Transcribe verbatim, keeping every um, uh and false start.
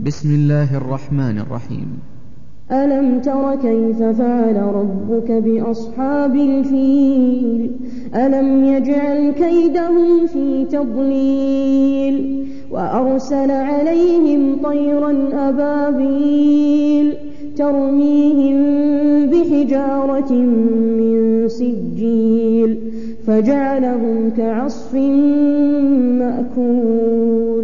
بسم الله الرحمن الرحيم. ألم تر كيف فعل ربك بأصحاب الفيل ألم يجعل كيدهم في تضليل وأرسل عليهم طيرا أبابيل ترميهم بحجارة من سجيل فجعلهم كعصف مأكول.